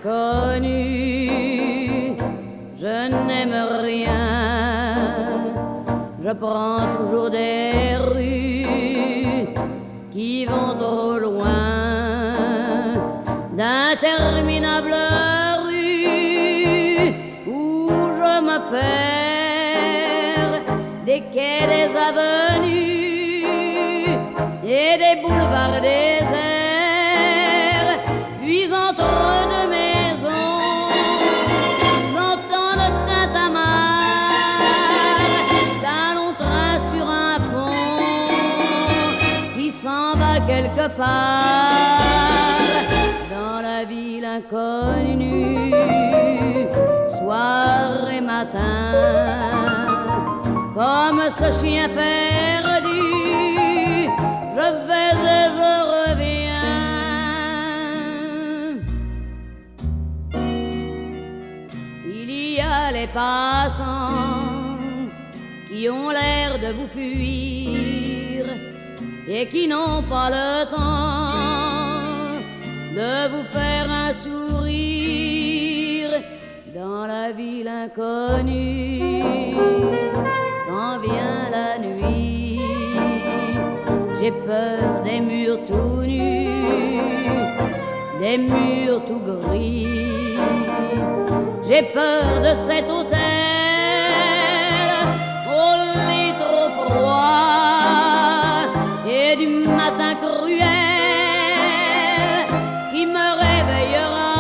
inconnue, je n'aime rien. Je prends toujours des rues qui vont trop loin, d'interminables rues où je me perds, des quais, des avenues et des boulevards déserts. Puis entre deux maisons, j'entends le tintamarre d'un long train sur un pont qui s'en va quelque part dans la ville inconnue. Soir et matin, comme ce chien perdu, je vais et je reviens. Il y a les passants qui ont l'air de vous fuir et qui n'ont pas le temps de vous faire un sourire dans la ville inconnue. Quand vient la nuit, j'ai peur des murs tout nus, des murs tout gris. J'ai peur de cet hôtel au lit trop froid et du matin cruel qui me réveillera.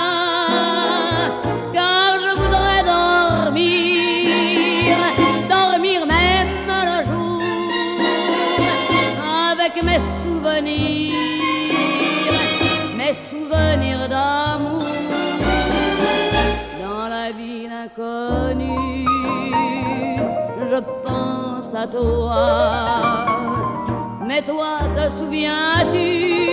Car je voudrais dormir, dormir même le jour avec mes souvenirs d'amour. Dans la ville inconnue, je pense à toi. Mais toi, te souviens-tu